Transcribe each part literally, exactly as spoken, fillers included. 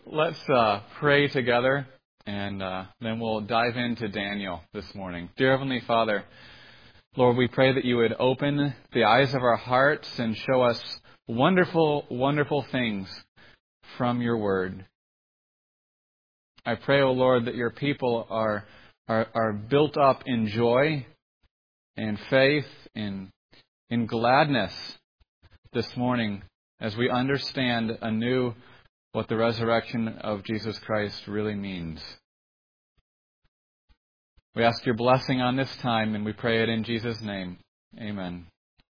Let's uh, pray together, and uh, then we'll dive into Daniel this morning. Dear Heavenly Father, Lord, we pray that you would open the eyes of our hearts and show us wonderful, wonderful things from your word. I pray, O Lord, that your people are, are, are built up in joy and faith, in, in gladness this morning as we understand anew what the resurrection of Jesus Christ really means. We ask your blessing on this time, and we pray it in Jesus' name. Amen.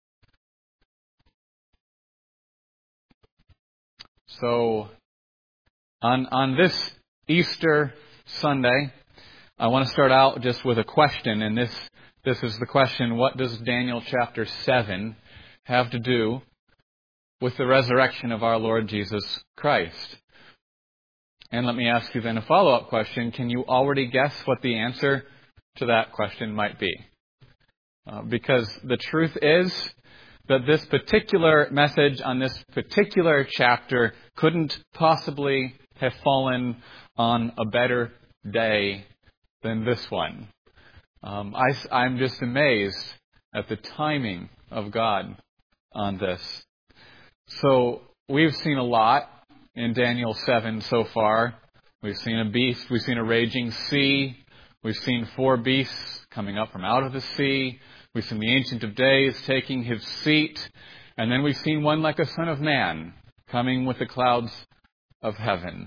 So, on on this Easter Sunday, I want to start out just with a question, and this this is the question: what does Daniel chapter seven have to do with the resurrection of our Lord Jesus Christ? And let me ask you then a follow-up question. Can you already guess what the answer to that question might be? Uh, because the truth is that this particular message on this particular chapter couldn't possibly have fallen on a better day than this one. Um, I, I'm just amazed at the timing of God on this. So we've seen a lot in Daniel seven so far. We've seen a beast, we've seen a raging sea, we've seen four beasts coming up from out of the sea, we've seen the Ancient of Days taking his seat, and then we've seen one like a son of man coming with the clouds of heaven.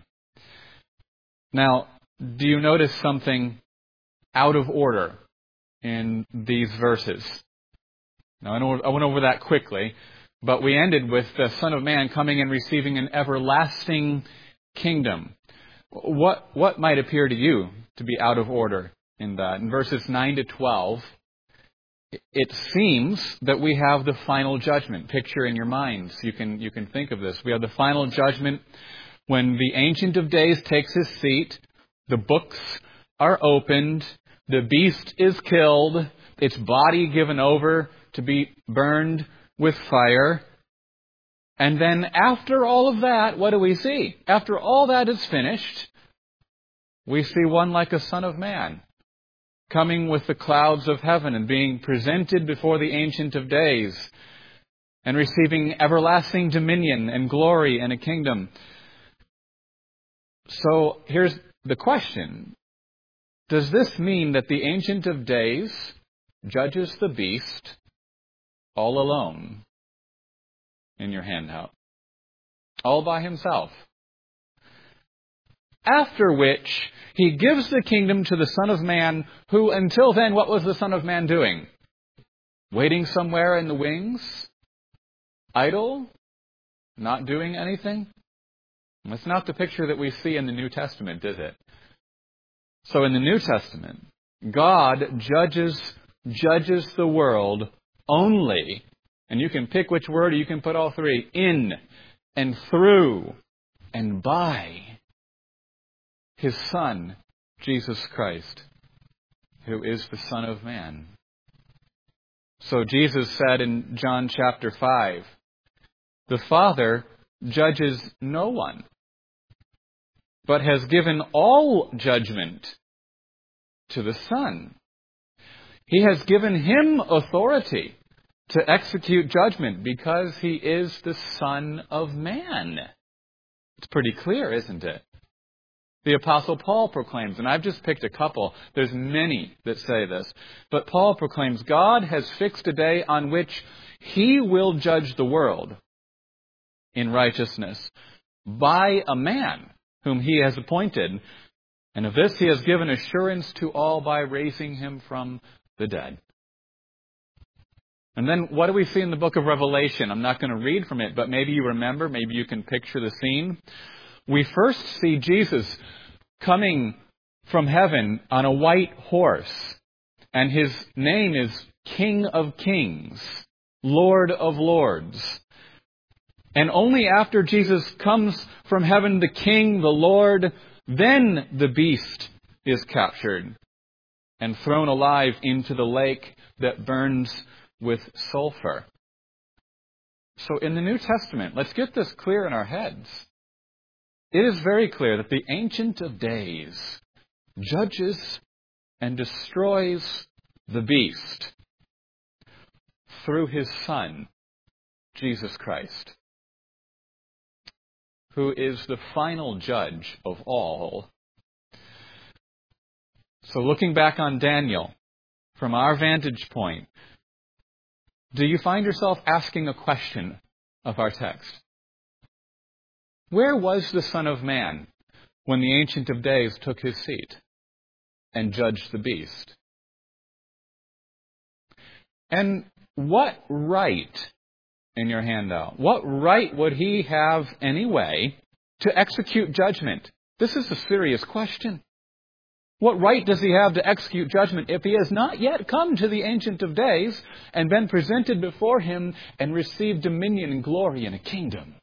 Now, do you notice something out of order in these verses? Now, I know I went over that quickly, but we ended with the Son of Man coming and receiving an everlasting kingdom. What what might appear to you to be out of order in that? In verses nine to twelve, it seems that we have the final judgment. Picture in your minds. You can you can think of this. We have the final judgment when the Ancient of Days takes his seat, the books are opened, the beast is killed, its body given over to be burned with fire. And then after all of that, what do we see? After all that is finished, we see one like a son of man coming with the clouds of heaven and being presented before the Ancient of Days and receiving everlasting dominion and glory and a kingdom. So here's the question. Does this mean that the Ancient of Days judges the beast all alone in your handout? All by himself. After which, he gives the kingdom to the Son of Man, who until then, what was the Son of Man doing? Waiting somewhere in the wings? Idle? Not doing anything? That's not the picture that we see in the New Testament, is it? So in the New Testament, God judges judges the world only, and you can pick which word, or you can put all three, in and through and by his Son, Jesus Christ, who is the Son of Man. So Jesus said in John chapter five, the Father judges no one, but has given all judgment to the Son. He has given him authority to execute judgment because he is the Son of Man. It's pretty clear, isn't it? The Apostle Paul proclaims, and I've just picked a couple, there's many that say this, but Paul proclaims, God has fixed a day on which he will judge the world in righteousness by a man whom he has appointed, and of this he has given assurance to all by raising him from the dead. And then what do we see in the book of Revelation? I'm not going to read from it, but maybe you remember, maybe you can picture the scene. We first see Jesus coming from heaven on a white horse, and his name is King of Kings, Lord of Lords. And only after Jesus comes from heaven, the King, the Lord, then the beast is captured and thrown alive into the lake that burns with sulfur. So in the New Testament, let's get this clear in our heads. it is very clear that the Ancient of Days judges and destroys the beast through his Son, Jesus Christ, who is the final judge of all. So looking back on Daniel, from our vantage point, do you find yourself asking a question of our text? Where was the Son of Man when the Ancient of Days took his seat and judged the beast? And what right, in your handout, what right would he have anyway to execute judgment? This is a serious question. What right does he have to execute judgment if he has not yet come to the Ancient of Days and been presented before him and received dominion and glory and a kingdom?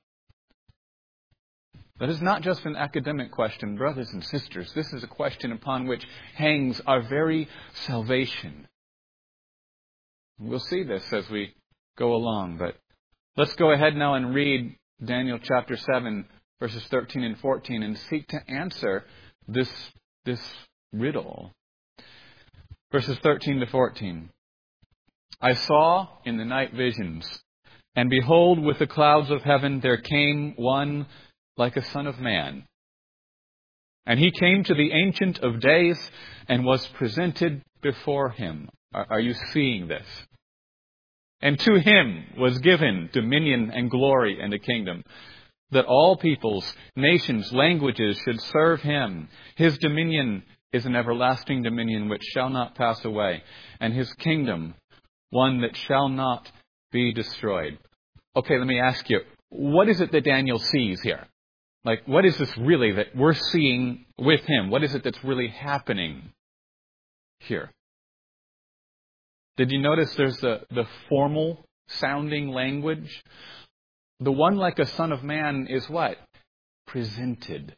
That is not just an academic question, brothers and sisters. This is a question upon which hangs our very salvation. We'll see this as we go along, but let's go ahead now and read Daniel chapter seven, verses thirteen and fourteen, and seek to answer this, this riddle. Verses thirteen to fourteen. I saw in the night visions, and behold, with the clouds of heaven there came one like a son of man. And he came to the Ancient of Days and was presented before him. Are, are you seeing this? And to him was given dominion and glory and a kingdom, that all peoples, nations, languages should serve him. His dominion is an everlasting dominion which shall not pass away, and his kingdom one that shall not be destroyed. Okay, let me ask you, what is it that Daniel sees here? Like, what is this really that we're seeing with him? What is it that's really happening here? Did you notice there's the, the formal sounding language? The one like a son of man is what? Presented.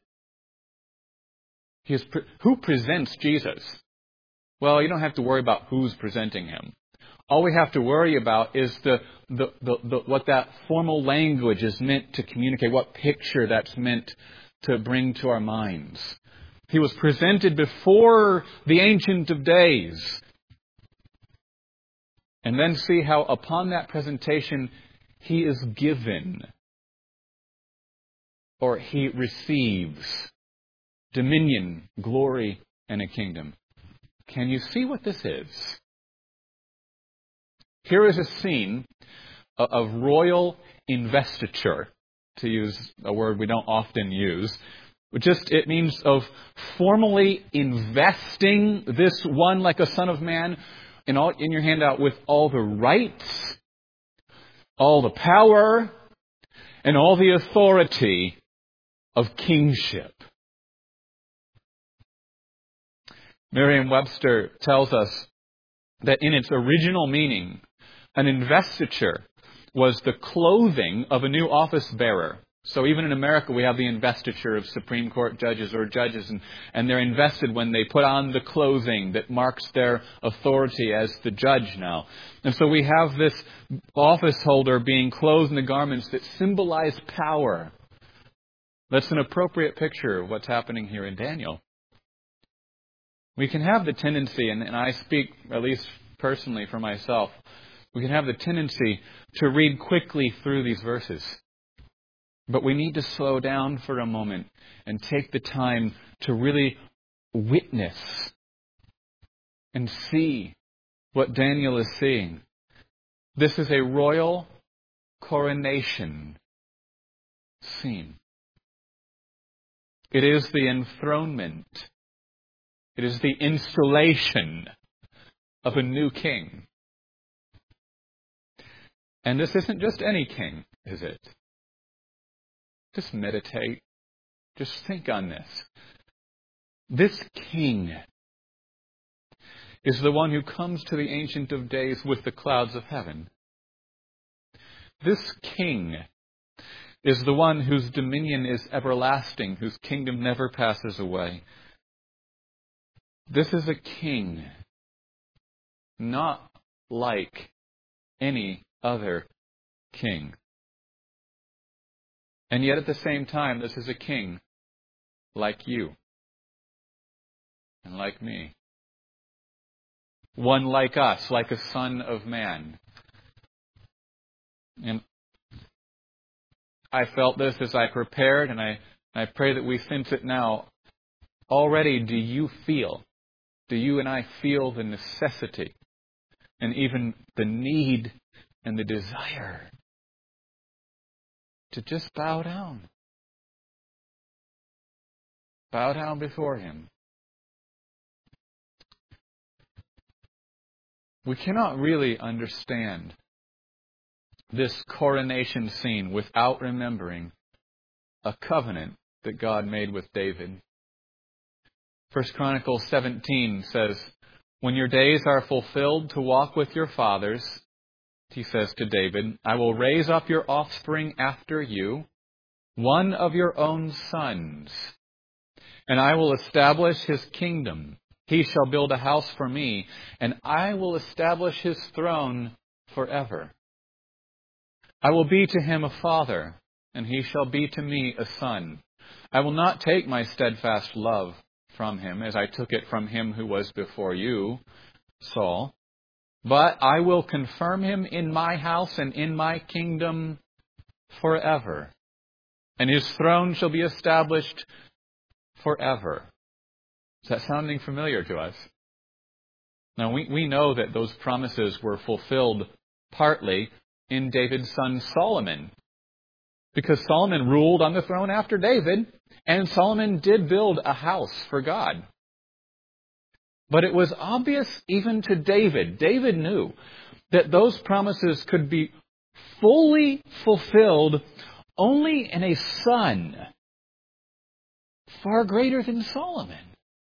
He is pre- who presents Jesus? Well, you don't have to worry about who's presenting him. All we have to worry about is the, the, the, the what that formal language is meant to communicate, what picture that's meant to bring to our minds. He was presented before the Ancient of Days. And then see how upon that presentation he is given, or he receives, dominion, glory, and a kingdom. Can you see what this is? Here is a scene of royal investiture, to use a word we don't often use. Just, it means of formally investing this one like a son of man in all in your handout with all the rights, all the power, and all the authority of kingship. Merriam-Webster tells us that in its original meaning, an investiture was the clothing of a new office bearer. So even in America, we have the investiture of Supreme Court judges or judges, and, and they're invested when they put on the clothing that marks their authority as the judge now. And so we have this office holder being clothed in the garments that symbolize power. That's an appropriate picture of what's happening here in Daniel. We can have the tendency, and, and I speak at least personally for myself, we can have the tendency to read quickly through these verses. But we need to slow down for a moment and take the time to really witness and see what Daniel is seeing. This is a royal coronation scene. It is the enthronement. It is the installation of a new king. And this isn't just any king, is it? Just meditate. Just think on this. This king is the one who comes to the Ancient of Days with the clouds of heaven. This king is the one whose dominion is everlasting, whose kingdom never passes away. This is a king not like any other king. And yet at the same time, this is a king like you and like me. One like us, like a son of man. And I felt this as I prepared, and I, I pray that we sense it now. Already, do you feel, do you and I feel the necessity and even the need and the desire to just bow down? Bow down before Him. We cannot really understand this coronation scene without remembering a covenant that God made with David. First Chronicles seventeen says, "When your days are fulfilled to walk with your fathers," he says to David, "I will raise up your offspring after you, one of your own sons, and I will establish his kingdom. He shall build a house for me, and I will establish his throne forever. I will be to him a father, and he shall be to me a son. I will not take my steadfast love from him, as I took it from him who was before you, Saul, but I will confirm him in my house and in my kingdom forever, and his throne shall be established forever." Is that sounding familiar to us? Now, we, we know that those promises were fulfilled partly in David's son Solomon, because Solomon ruled on the throne after David, and Solomon did build a house for God. But it was obvious even to David. David knew that those promises could be fully fulfilled only in a son far greater than Solomon.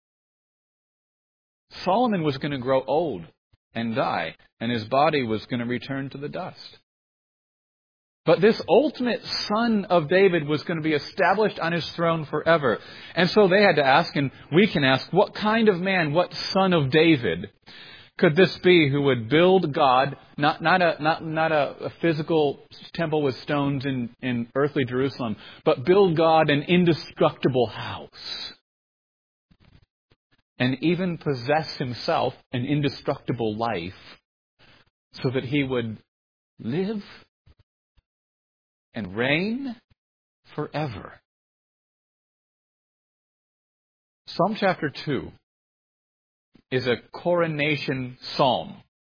Solomon was going to grow old and die, and his body was going to return to the dust. But this ultimate son of David was going to be established on his throne forever. And so they had to ask, and we can ask, what kind of man, what son of David could this be who would build God, not, not, a, not, not a, a physical temple with stones in, in earthly Jerusalem, but build God an indestructible house, and even possess himself an indestructible life, so that he would live and reign forever? Psalm chapter two is a coronation psalm.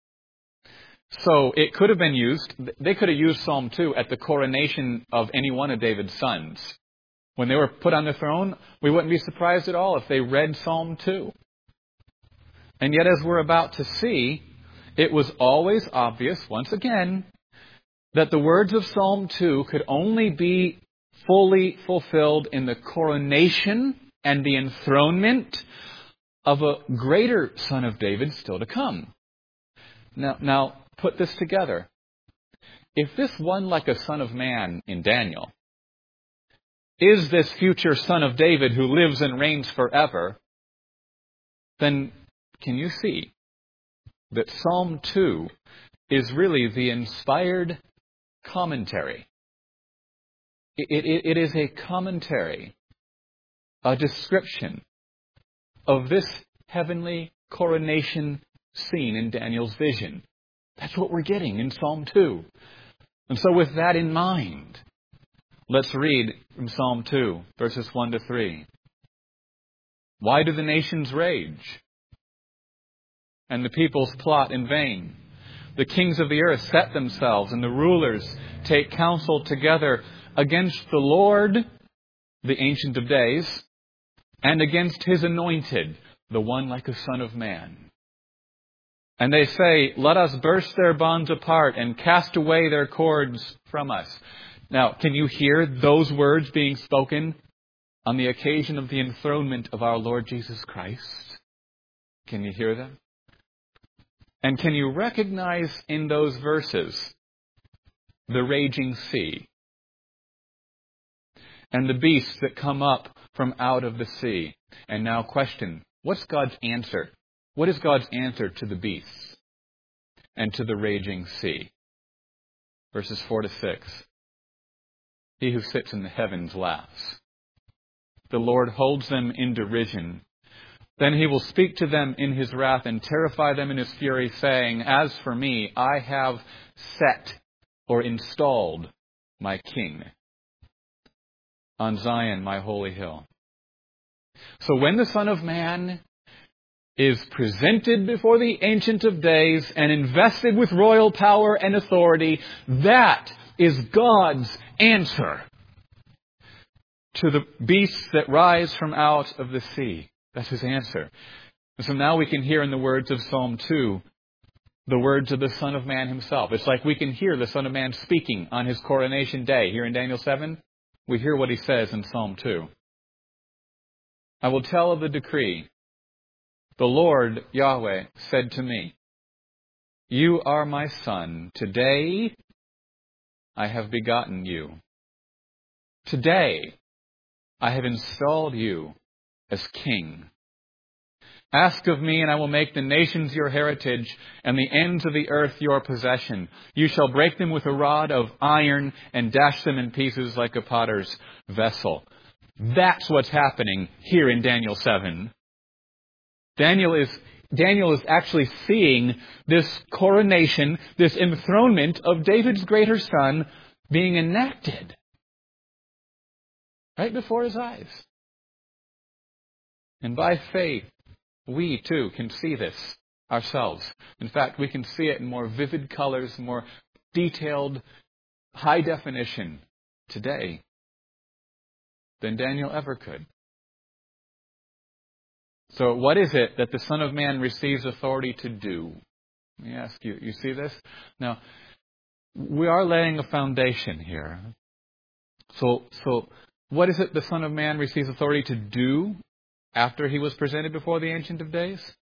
So it could have been used, they could have used Psalm two at the coronation of any one of David's sons. When they were put on the throne, we wouldn't be surprised at all if they read Psalm two. And yet, as we're about to see, it was always obvious, once again, that the words of Psalm two could only be fully fulfilled in the coronation and the enthronement of a greater son of David still to come. Now, now put this together. If this one like a son of man in Daniel is this future son of David who lives and reigns forever, then can you see that Psalm two is really the inspired commentary? It, it, it is a commentary, a description of this heavenly coronation scene in Daniel's vision. That's what we're getting in Psalm two. And so with that in mind, let's read from Psalm two, verses one to three. "Why do the nations rage, and the peoples plot in vain? The kings of the earth set themselves, and the rulers take counsel together against the Lord, the Ancient of Days, and against His anointed, the one like a son of man. And they say, let us burst their bonds apart and cast away their cords from us." Now, can you hear those words being spoken on the occasion of the enthronement of our Lord Jesus Christ? Can you hear them? And can you recognize in those verses the raging sea and the beasts that come up from out of the sea? And now question, what's God's answer? What is God's answer to the beasts and to the raging sea? Verses four to six. "He who sits in the heavens laughs. the Lord holds them in derision. Then he will speak to them in his wrath and terrify them in his fury, saying, As for me, I have set or installed my king on Zion, my holy hill. So when the Son of Man is presented before the Ancient of Days and invested with royal power and authority, that is God's answer to the beasts that rise from out of the sea. That's his answer. And so now we can hear in the words of Psalm two, the words of the Son of Man himself. It's like we can hear the Son of Man speaking on his coronation day. Here in Daniel seven, we hear what he says in Psalm two. I will tell of the decree. The Lord, Yahweh, said to me, You are my son. Today I have begotten you. Today I have installed you as king. Ask of me, and I will make the nations your heritage, and the ends of the earth your possession. You shall break them with a rod of iron, and dash them in pieces like a potter's vessel. That's what's happening here in Daniel seven. Daniel is, Daniel is actually seeing this coronation, this enthronement of David's greater son being enacted right before his eyes. And by faith, we too can see this ourselves. In fact, we can see it in more vivid colors, more detailed, high definition today than Daniel ever could. So what is it that the Son of Man receives authority to do? Let me ask you, you see this? Now, we are laying a foundation here. So, so what is it the Son of Man receives authority to do after he was presented before the Ancient of Days?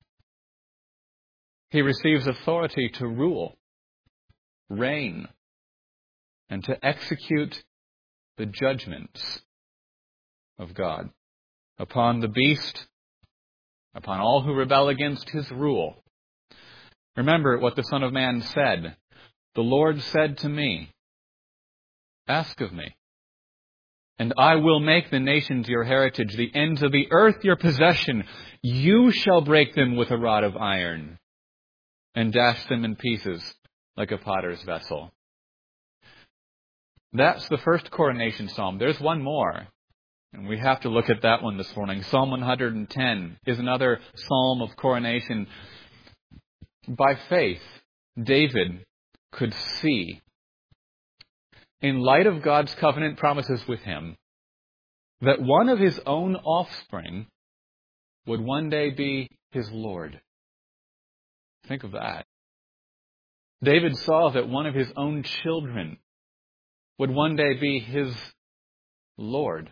He receives authority to rule, reign, and to execute the judgments of God upon the beast, upon all who rebel against his rule. Remember what the Son of Man said. The Lord said to me, Ask of me, and I will make the nations your heritage, the ends of the earth your possession. You shall break them with a rod of iron, and dash them in pieces like a potter's vessel. That's the first coronation psalm. There's one more, and we have to look at that one this morning. Psalm one hundred ten is another psalm of coronation. By faith, David could see, in light of God's covenant promises with him, that one of his own offspring would one day be his Lord. Think of that. David saw that one of his own children would one day be his Lord.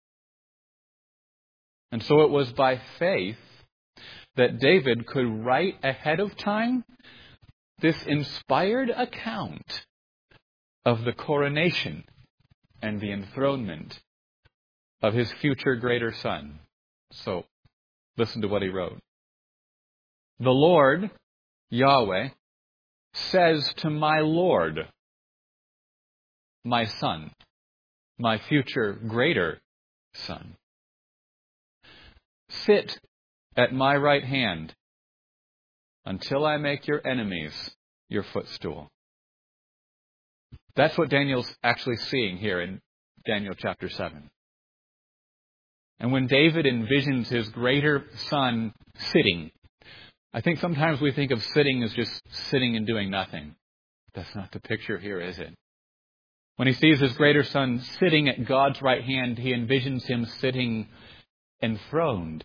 And so it was by faith that David could write ahead of time this inspired account of the coronation and the enthronement of his future greater son. So, listen to what he wrote. The Lord, Yahweh, says to my Lord, my son, my future greater son, sit at my right hand until I make your enemies your footstool. That's what Daniel's actually seeing here in Daniel chapter seven. And when David envisions his greater son sitting, I think sometimes we think of sitting as just sitting and doing nothing. That's not the picture here, is it? When he sees his greater son sitting at God's right hand, he envisions him sitting enthroned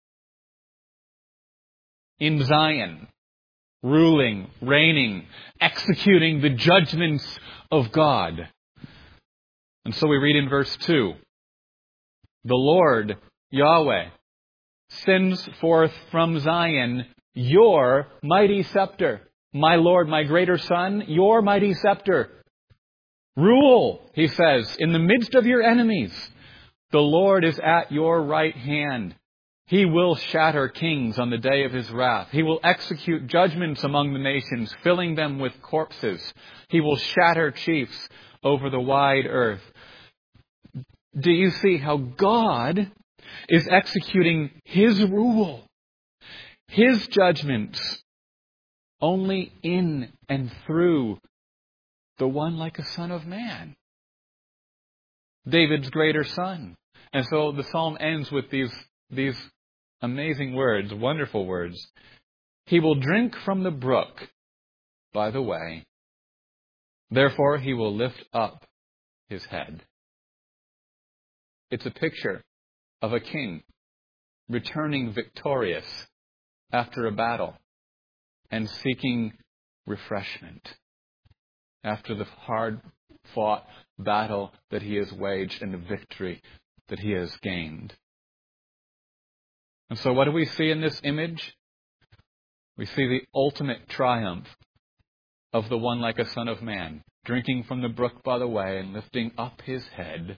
in Zion, ruling, reigning, executing the judgments of God. And so we read in verse two, the Lord, Yahweh, sends forth from Zion your mighty scepter. My Lord, my greater son, your mighty scepter. Rule, he says, in the midst of your enemies. The Lord is at your right hand. He will shatter kings on the day of his wrath. He will execute judgments among the nations, filling them with corpses. He will shatter chiefs over the wide earth. Do you see how God is executing His rule, His judgments, only in and through the one like a Son of Man, David's greater son. And so the psalm ends with these, these amazing words, wonderful words. He will drink from the brook by the way. Therefore he will lift up his head. It's a picture of a king returning victorious after a battle and seeking refreshment after the hard-fought battle that he has waged and the victory that he has gained. And so what do we see in this image? We see the ultimate triumph of the one like a Son of Man, drinking from the brook by the way and lifting up his head.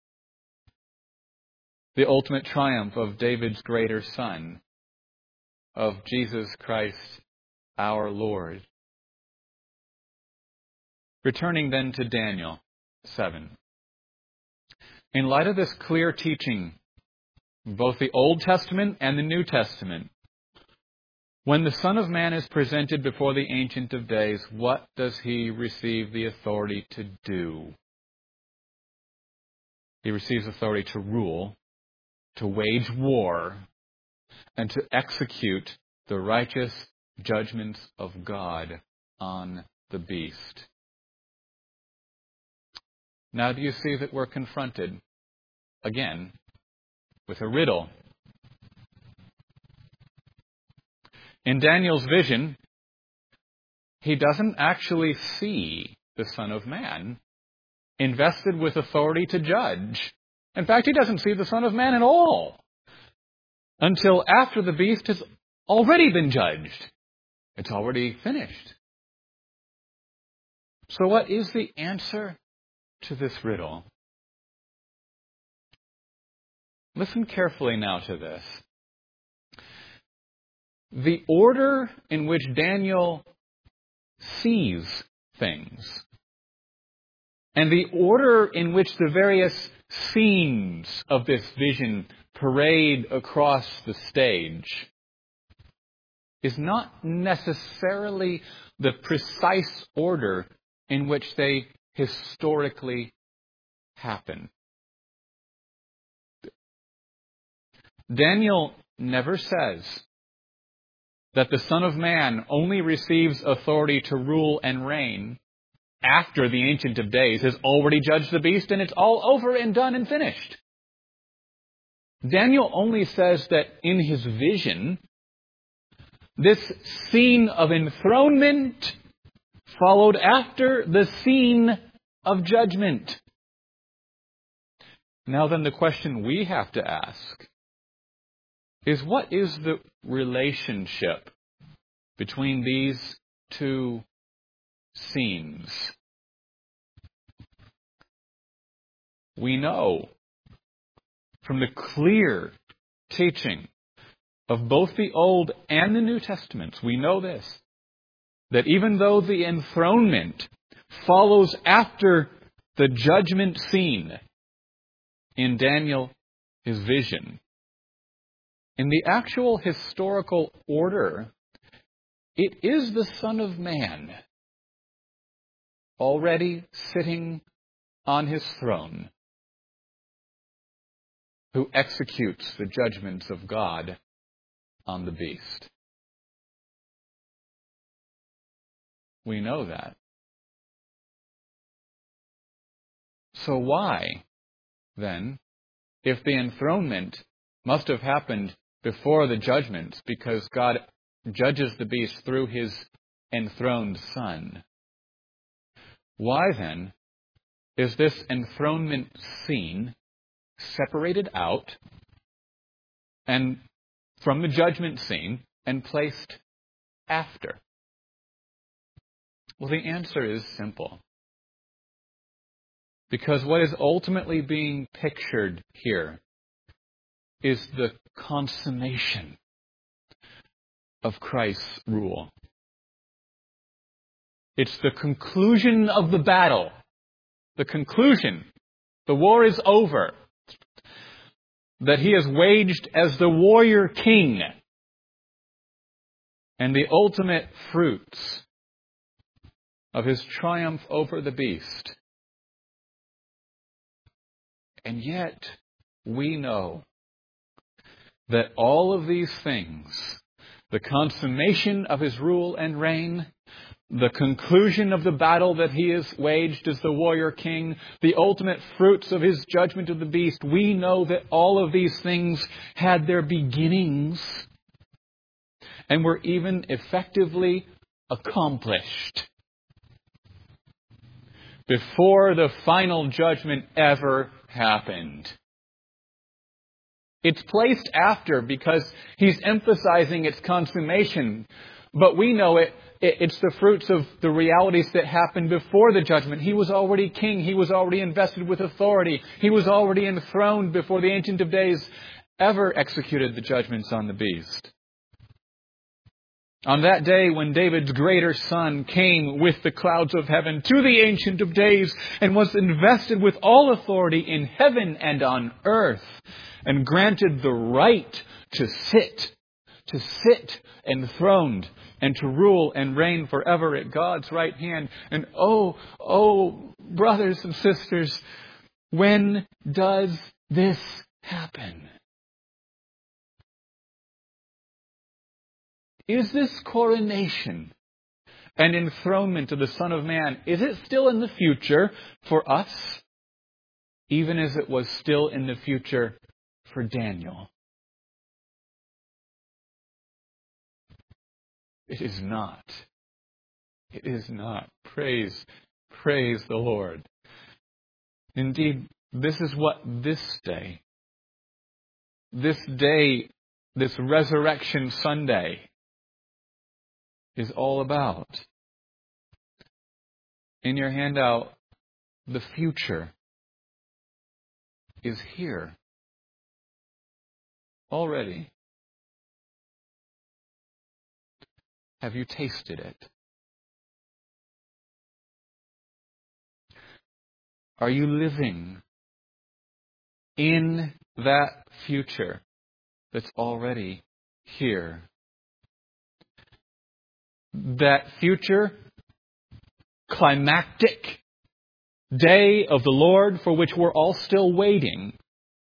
The ultimate triumph of David's greater Son, of Jesus Christ our Lord. Returning then to Daniel seven. In light of this clear teaching, both the Old Testament and the New Testament, when the Son of Man is presented before the Ancient of Days, what does he receive the authority to do? He receives authority to rule, to wage war, and to execute the righteous judgments of God on the beast. Now do you see that we're confronted, again, with a riddle? In Daniel's vision, he doesn't actually see the Son of Man invested with authority to judge. In fact, he doesn't see the Son of Man at all until after the beast has already been judged. It's already finished. So what is the answer to this riddle? Listen carefully now to this. The order in which Daniel sees things, and the order in which the various scenes of this vision parade across the stage, is not necessarily the precise order in which they historically happen. Daniel never says that the Son of Man only receives authority to rule and reign after the Ancient of Days has already judged the beast and it's all over and done and finished. Daniel only says that in his vision, this scene of enthronement followed after the scene of judgment. Now then, the question we have to ask is, what is the relationship between these two scenes? We know from the clear teaching of both the Old and the New Testaments, we know this, that even though the enthronement follows after the judgment scene in Daniel, his vision, in the actual historical order, it is the Son of Man already sitting on his throne who executes the judgments of God on the beast. We know that. So why, then, if the enthronement must have happened before the judgments, because God judges the beast through his enthroned Son, why then is this enthronement scene separated out and from the judgment scene and placed after? Well, the answer is simple. Because what is ultimately being pictured here is the consummation of Christ's rule. It's the conclusion of the battle. The conclusion. The war is over. that he has waged as the warrior king and the ultimate fruits of his triumph over the beast. And yet, we know that all of these things, the consummation of his rule and reign, the conclusion of the battle that he has waged as the warrior king, the ultimate fruits of his judgment of the beast, we know that all of these things had their beginnings and were even effectively accomplished before the final judgment ever happened. It's placed after because he's emphasizing its consummation. But we know it, it's the fruits of the realities that happened before the judgment. He was already king. He was already invested with authority. He was already enthroned before the Ancient of Days ever executed the judgments on the beast. On that day when David's greater son came with the clouds of heaven to the Ancient of Days and was invested with all authority in heaven and on earth and granted the right to sit, to sit enthroned and to rule and reign forever at God's right hand. And oh, oh, brothers and sisters, when does this happen? Is this coronation and enthronement of the Son of Man, is it still in the future for us, even as it was still in the future for Daniel? It is not. It is not. Praise, praise the Lord. Indeed, this is what this day, this day, this Resurrection Sunday, is all about. In your handout, the future is here already. Have you tasted it? Are you living in that future that's already here? That future climactic day of the Lord for which we're all still waiting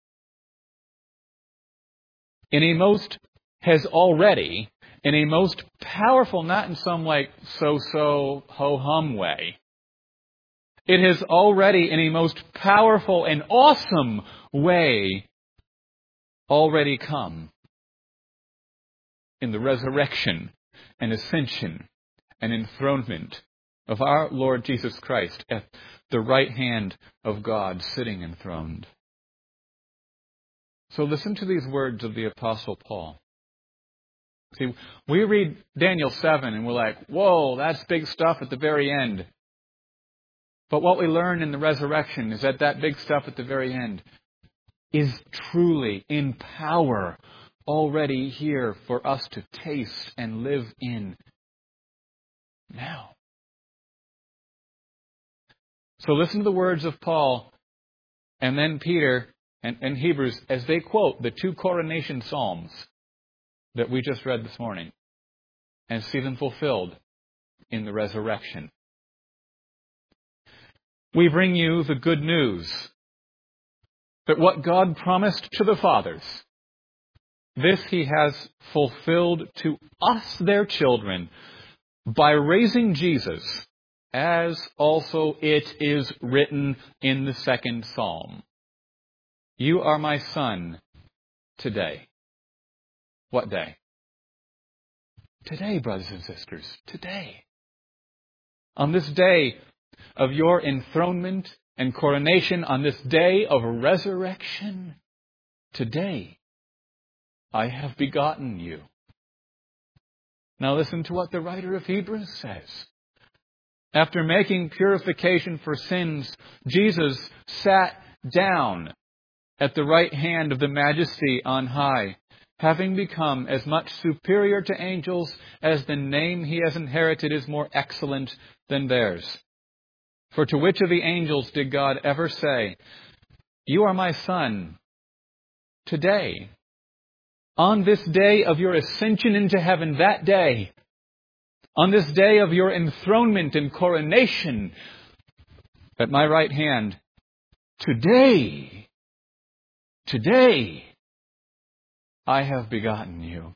in a most, has already, in a most powerful, not in some like so-so ho-hum way. It has already, in a most powerful and awesome way, already come in the resurrection and ascension and enthronement of our Lord Jesus Christ at the right hand of God, sitting enthroned. So listen to these words of the Apostle Paul. See, we read Daniel seven and we're like, whoa, that's big stuff at the very end. But what we learn in the resurrection is that that big stuff at the very end is truly in power already here for us to taste and live in now. So listen to the words of Paul and then Peter and, and Hebrews as they quote the two coronation psalms that we just read this morning and see them fulfilled in the resurrection. We bring you the good news that what God promised to the fathers, this He has fulfilled to us, their children, by raising Jesus, as also it is written in the second psalm. You are my son today. What day? Today, brothers and sisters. Today. On this day of your enthronement and coronation, on this day of resurrection, today I have begotten you. Now listen to what the writer of Hebrews says. After making purification for sins, Jesus sat down at the right hand of the Majesty on high, having become as much superior to angels as the name He has inherited is more excellent than theirs. For to which of the angels did God ever say, "You are my son, today. On this day of your ascension into heaven, that day, on this day of your enthronement and coronation at my right hand, today, today, I have begotten you.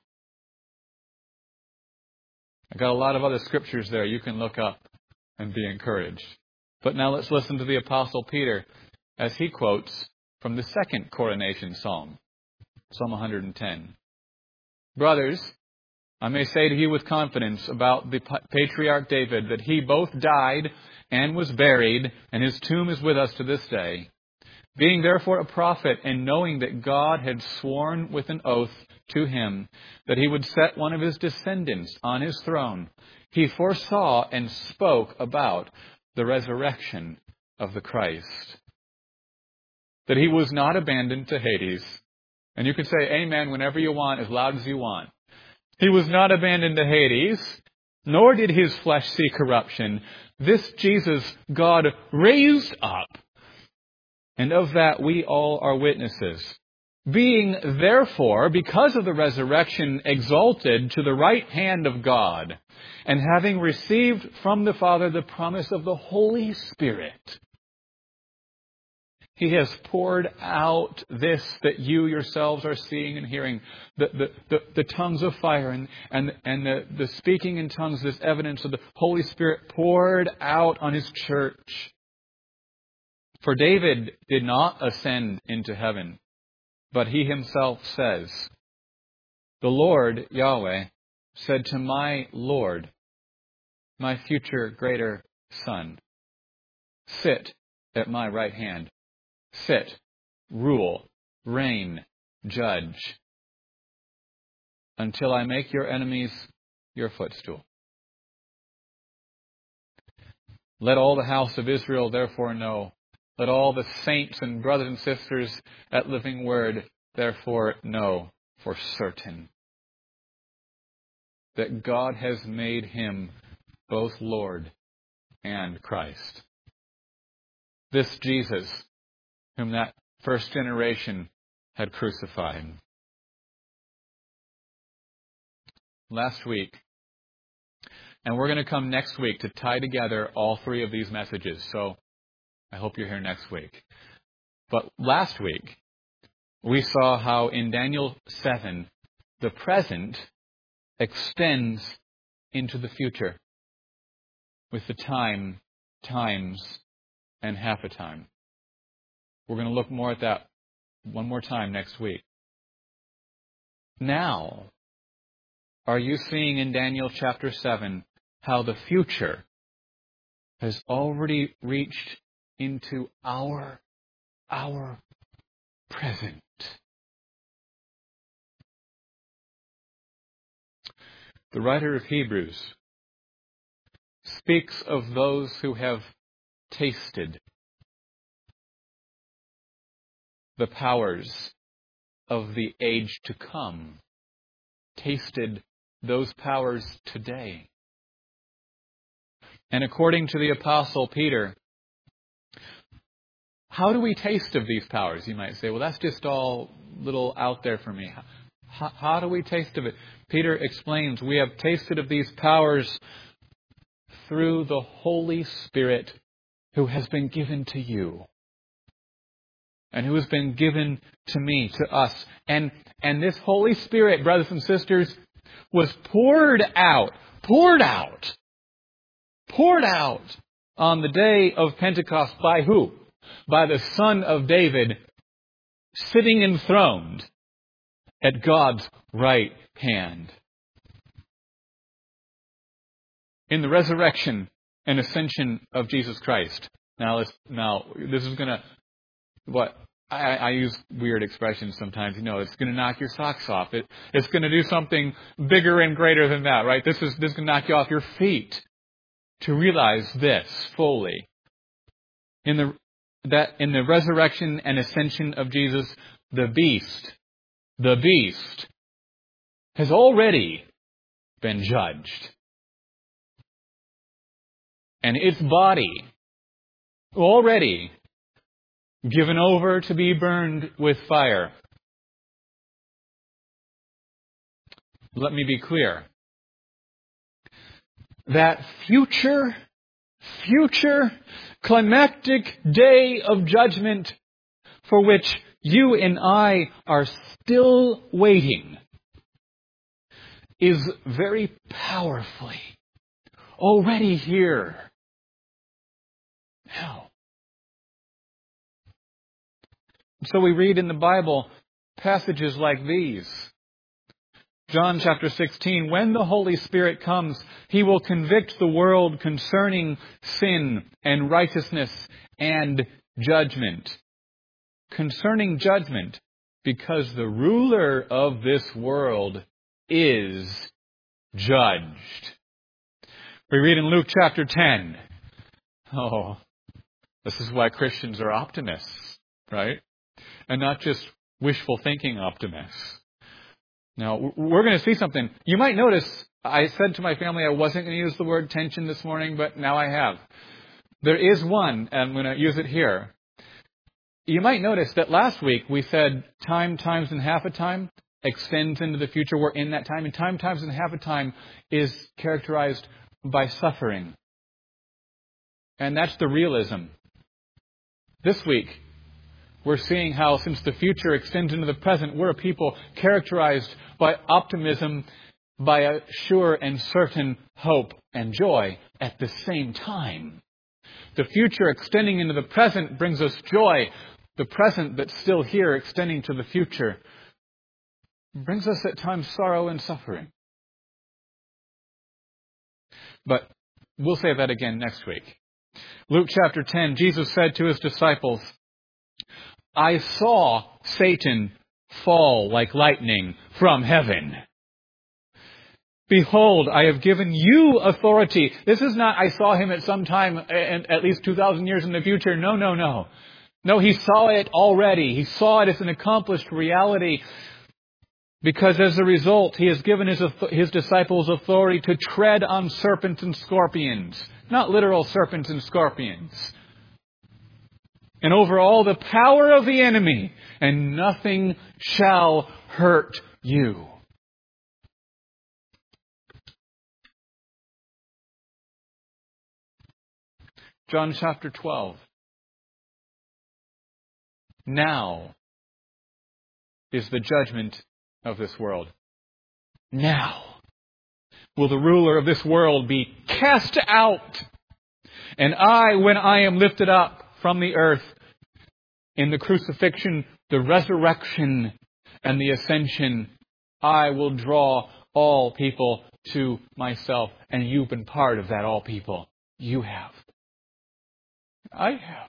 I got a lot of other scriptures there you can look up and be encouraged. But now let's listen to the Apostle Peter as he quotes from the second coronation psalm, Psalm one hundred ten. Brothers, I may say to you with confidence about the patriarch David that he both died and was buried, and his tomb is with us to this day. Being therefore a prophet, and knowing that God had sworn with an oath to him that he would set one of his descendants on his throne, he foresaw and spoke about the resurrection of the Christ. That he was not abandoned to Hades. And you can say amen whenever you want, as loud as you want. He was not abandoned to Hades, nor did his flesh see corruption. This Jesus God raised up, and of that we all are witnesses. Being therefore, because of the resurrection, exalted to the right hand of God, and having received from the Father the promise of the Holy Spirit, He has poured out this that you yourselves are seeing and hearing, the, the, the, the tongues of fire and, and, and the, the speaking in tongues, this evidence of the Holy Spirit poured out on His church. For David did not ascend into heaven, but he himself says, the Lord, Yahweh, said to my Lord, my future greater Son, sit at my right hand. Sit, rule, reign, judge, until I make your enemies your footstool. Let all the house of Israel therefore know, let all the saints and brothers and sisters at Living Word therefore know for certain that God has made Him both Lord and Christ. This Jesus, whom that first generation had crucified. Last week, and we're going to come next week to tie together all three of these messages. So I hope you're here next week. But last week, we saw how in Daniel seven, the present extends into the future with the time, times, and half a time. We're going to look more at that one more time next week. Now, are you seeing in Daniel chapter seven how the future has already reached into our, our present? The writer of Hebrews speaks of those who have tasted the powers of the age to come, tasted those powers today. And according to the Apostle Peter, how do we taste of these powers? You might say, well, that's just all little out there for me. How, how do we taste of it? Peter explains, we have tasted of these powers through the Holy Spirit who has been given to you. And who has been given to me, to us. And, and this Holy Spirit, brothers and sisters, was poured out, poured out, poured out on the day of Pentecost by who? By the Son of David, sitting enthroned at God's right hand. In the resurrection and ascension of Jesus Christ. Now, let's, now this is going to, what? I, I use weird expressions sometimes. You know, it's going to knock your socks off. It, it's going to do something bigger and greater than that, right? This is, this is going to knock you off your feet to realize this fully. In the, that in the resurrection and ascension of Jesus, the beast, the beast has already been judged. And its body already given over to be burned with fire. Let me be clear. That future, future climactic day of judgment for which you and I are still waiting is very powerfully already here. Hell. So we read in the Bible passages like these. John chapter sixteen, when the Holy Spirit comes, He will convict the world concerning sin and righteousness and judgment. Concerning judgment, because the ruler of this world is judged. We read in Luke chapter ten. Oh, this is why Christians are optimists, right? And not just wishful thinking optimists. Now, we're going to see something. You might notice, I said to my family I wasn't going to use the word tension this morning, but now I have. There is one, and I'm going to use it here. You might notice that last week we said time times and half a time extends into the future. We're in that time. And time times and half a time is characterized by suffering. And that's the realism. This week, we're seeing how since the future extends into the present, we're a people characterized by optimism, by a sure and certain hope and joy at the same time. The future extending into the present brings us joy. The present that's still here extending to the future brings us at times sorrow and suffering. But we'll say that again next week. Luke chapter ten, Jesus said to His disciples, I saw Satan fall like lightning from heaven. Behold, I have given you authority. This is not, I saw him at some time, at least two thousand years in the future. No, no, no. No, He saw it already. He saw it as an accomplished reality. Because as a result, He has given His, his disciples authority to tread on serpents and scorpions. Not literal serpents and scorpions. And over all the power of the enemy, and nothing shall hurt you. John chapter twelve. Now is the judgment of this world. Now will the ruler of this world be cast out. And I, when I am lifted up from the earth, in the crucifixion, the resurrection, and the ascension, I will draw all people to myself. And you've been part of that all people. You have. I have.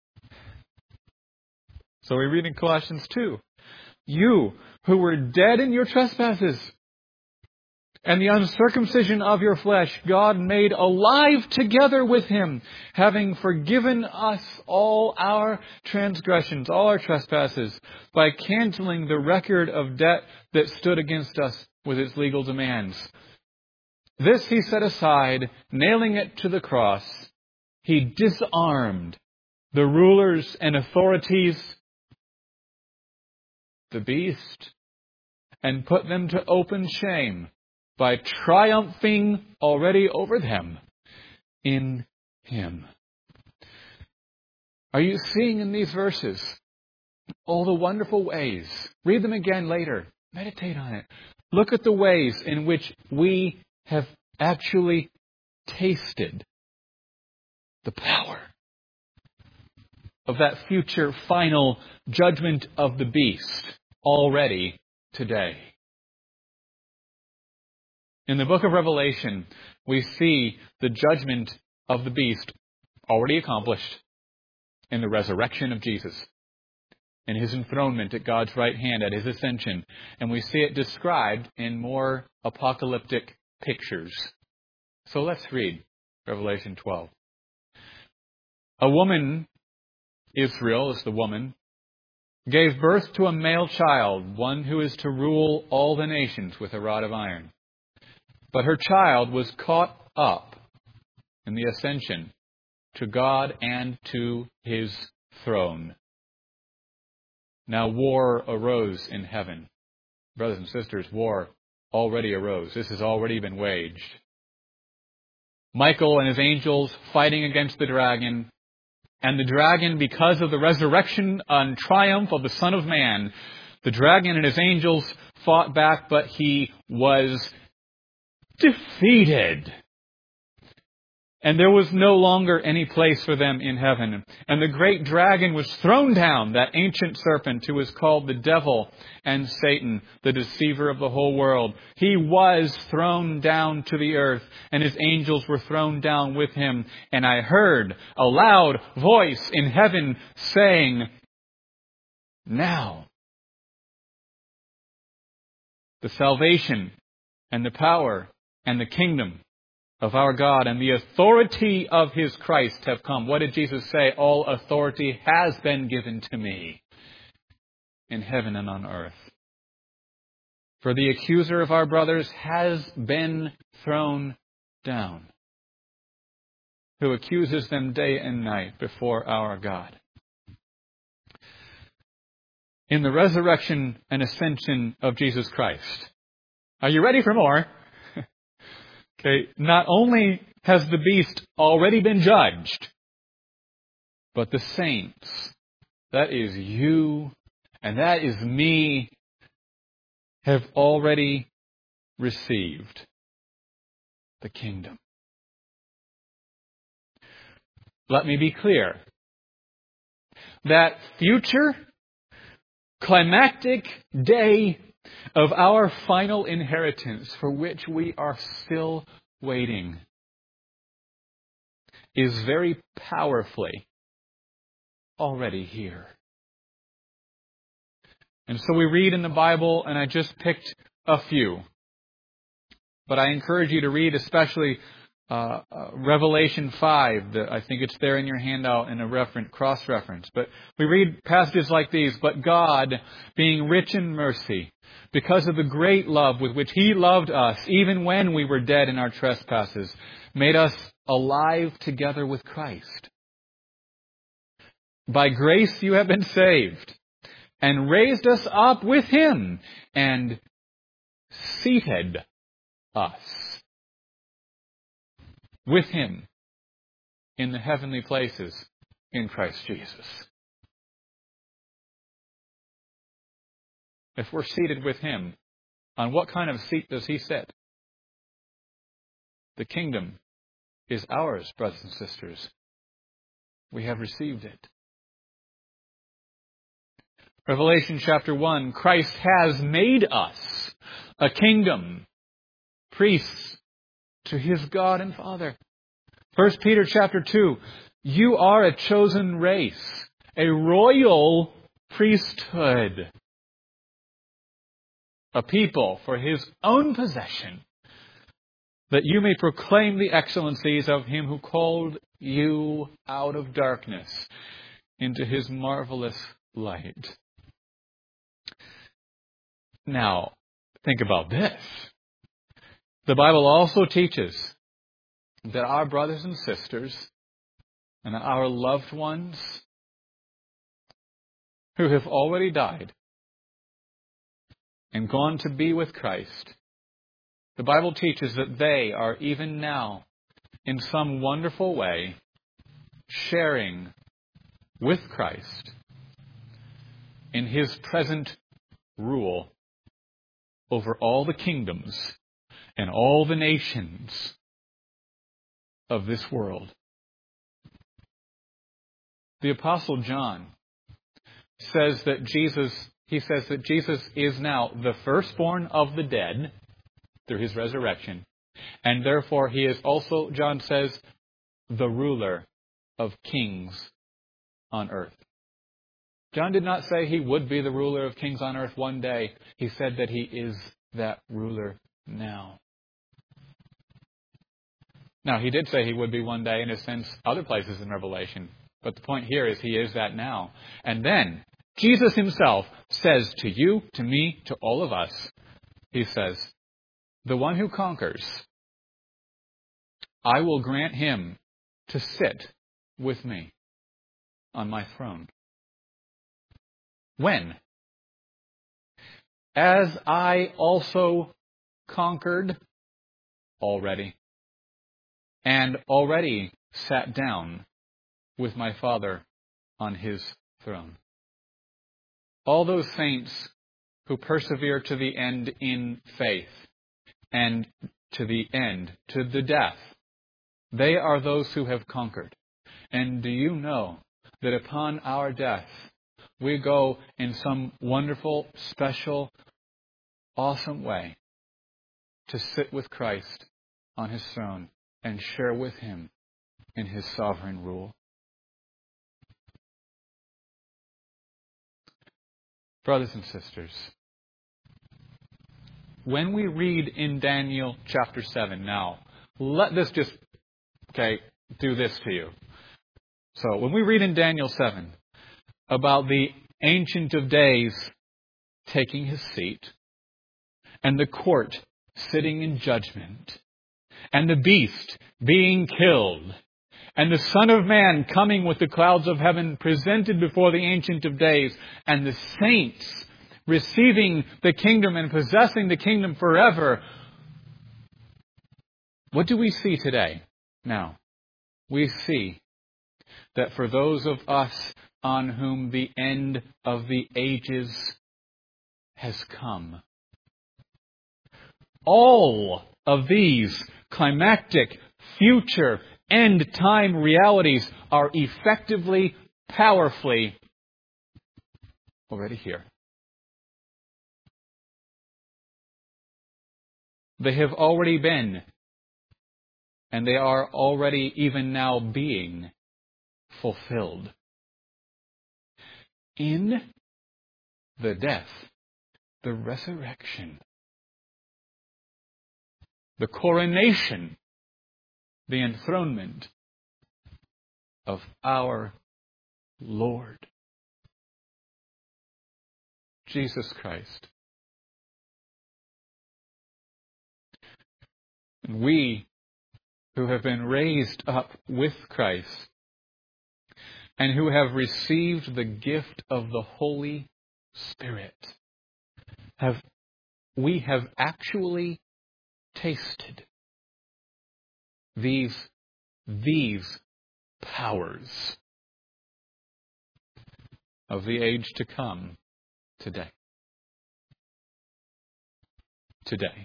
So we read in Colossians two. You who were dead in your trespasses and the uncircumcision of your flesh, God made alive together with Him, having forgiven us all our transgressions, all our trespasses, by canceling the record of debt that stood against us with its legal demands. This He set aside, nailing it to the cross. He disarmed the rulers and authorities, the beast, and put them to open shame by triumphing already over them in Him. Are you seeing in these verses all the wonderful ways? Read them again later. Meditate on it. Look at the ways in which we have actually tasted the power of that future final judgment of the beast already today. In the book of Revelation, we see the judgment of the beast already accomplished in the resurrection of Jesus, in His enthronement at God's right hand, at His ascension. And we see it described in more apocalyptic pictures. So let's read Revelation twelve. A woman, Israel is the woman, gave birth to a male child, one who is to rule all the nations with a rod of iron. But her child was caught up in the ascension to God and to His throne. Now war arose in heaven. Brothers and sisters, war already arose. This has already been waged. Michael and his angels fighting against the dragon. And the dragon, because of the resurrection and triumph of the Son of Man, the dragon and his angels fought back, but he was defeated. And there was no longer any place for them in heaven. And the great dragon was thrown down, that ancient serpent who is called the devil and Satan, the deceiver of the whole world. He was thrown down to the earth, and his angels were thrown down with him. And I heard a loud voice in heaven saying, "Now the salvation and the power and the kingdom of our God and the authority of His Christ have come." What did Jesus say? All authority has been given to me in heaven and on earth. For the accuser of our brothers has been thrown down, who accuses them day and night before our God. In the resurrection and ascension of Jesus Christ. Are you ready for more? Okay, not only has the beast already been judged, but the saints, that is you and that is me, have already received the kingdom. Let me be clear. That future climactic day of our final inheritance, for which we are still waiting, is very powerfully already here. And so we read in the Bible, and I just picked a few. But I encourage you to read especially uh, uh, Revelation five. The, I think it's there in your handout in a reference, cross-reference. But we read passages like these. "But God, being rich in mercy, because of the great love with which He loved us, even when we were dead in our trespasses, made us alive together with Christ. By grace you have been saved, and raised us up with Him, and seated us with Him in the heavenly places in Christ Jesus." If we're seated with Him, on what kind of seat does He sit? The kingdom is ours, brothers and sisters. We have received it. Revelation chapter one, Christ has made us a kingdom, priests to His God and Father. First Peter chapter two, you are a chosen race, a royal priesthood, a people for His own possession, that you may proclaim the excellencies of Him who called you out of darkness into His marvelous light. Now, think about this. The Bible also teaches that our brothers and sisters and our loved ones who have already died and gone to be with Christ, the Bible teaches that they are even now, in some wonderful way, sharing with Christ in His present rule over all the kingdoms and all the nations of this world. The Apostle John says that Jesus, he says that Jesus is now the firstborn of the dead through His resurrection. And therefore He is also, John says, the ruler of kings on earth. John did not say He would be the ruler of kings on earth one day. He said that He is that ruler now. Now, He did say He would be one day, in a sense, other places in Revelation. But the point here is He is that now. And then, Jesus Himself says to you, to me, to all of us, He says, the one who conquers, I will grant him to sit with me on my throne. When? As I also conquered already, and already sat down with my Father on His throne. All those saints who persevere to the end in faith, and to the end, to the death, they are those who have conquered. And do you know that upon our death, we go in some wonderful, special, awesome way to sit with Christ on His throne and share with Him in His sovereign rule? Brothers and sisters, when we read in Daniel chapter seven, now, let this just, okay, do this to you. So, when we read in Daniel seven about the Ancient of Days taking his seat, and the court sitting in judgment, and the beast being killed, and the Son of Man coming with the clouds of heaven presented before the Ancient of Days, and the saints receiving the kingdom and possessing the kingdom forever. What do we see today? Now, we see that for those of us on whom the end of the ages has come, all of these climactic, future, end-time realities are effectively, powerfully already here. They have already been, and they are already even now being fulfilled in the death, the resurrection, the coronation, the enthronement of our Lord Jesus Christ. And we who have been raised up with Christ and who have received the gift of the Holy Spirit, have we have actually tasted these these powers of the age to come today. Today.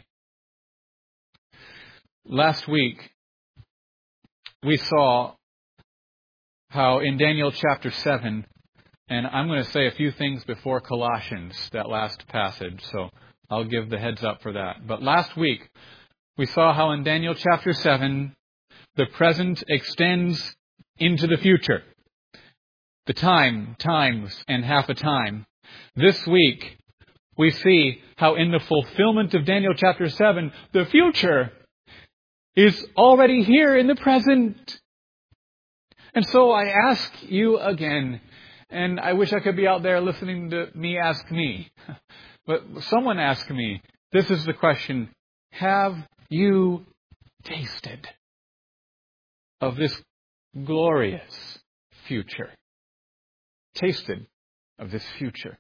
Last week, we saw how in Daniel chapter seven, and I'm going to say a few things before Colossians, that last passage, so I'll give the heads up for that. But last week, we saw how in Daniel chapter seven, the present extends into the future. The time, times, and half a time. This week, we see how in the fulfillment of Daniel chapter seven, the future is already here in the present. And so I ask you again, and I wish I could be out there listening to me ask me, but someone ask me, this is the question: have you tasted of this glorious future? Tasted of this future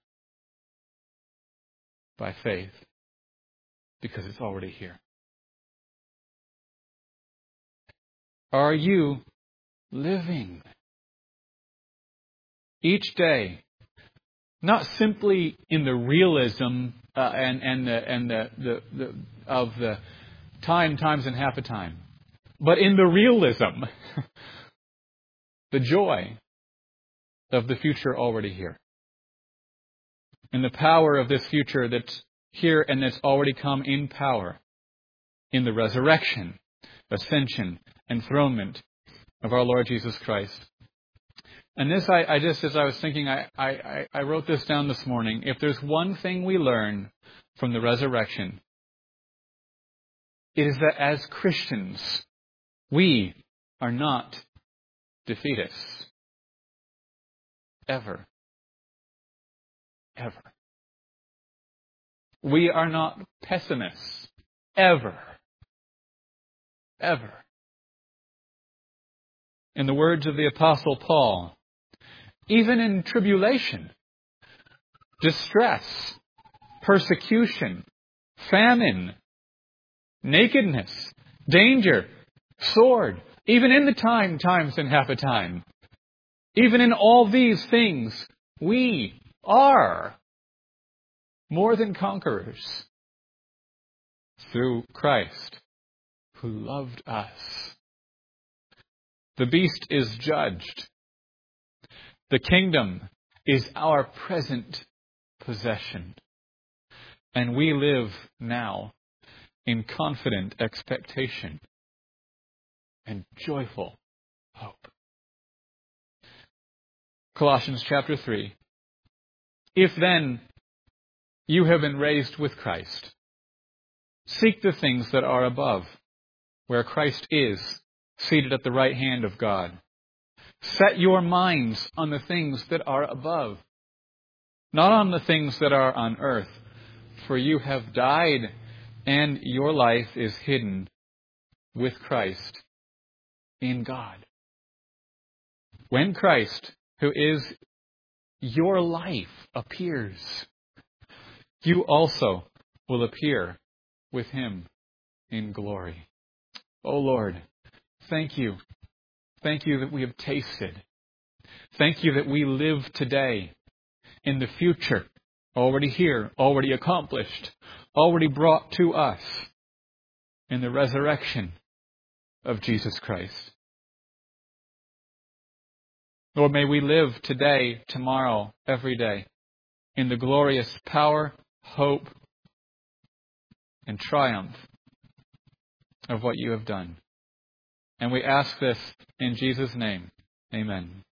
by faith, because it's already here. Are you living each day, not simply in the realism uh, and and the and the, the, the of the time, times, and half a time, but in the realism, the joy of the future already here, and the power of this future that's here and that's already come in power in the resurrection, ascension, enthronement of our Lord Jesus Christ. And this, I, I just, as I was thinking, I, I, I wrote this down this morning. If there's one thing we learn from the resurrection, it is that as Christians, we are not defeatists. Ever. Ever. We are not pessimists. Ever. Ever. In the words of the Apostle Paul, even in tribulation, distress, persecution, famine, nakedness, danger, sword, even in the time, times and half a time. Even in all these things, we are more than conquerors through Christ who loved us. The beast is judged. The kingdom is our present possession. And we live now in confident expectation and joyful hope. Colossians chapter three. If then you have been raised with Christ, seek the things that are above, where Christ is, seated at the right hand of God. Set your minds on the things that are above, not on the things that are on earth, for you have died, and your life is hidden with Christ in God. When Christ, who is your life, appears, you also will appear with him in glory. O Lord, thank you. Thank you that we have tasted. Thank you that we live today in the future, already here, already accomplished, already brought to us in the resurrection of Jesus Christ. Lord, may we live today, tomorrow, every day in the glorious power, hope, and triumph of what you have done. And we ask this in Jesus' name. Amen.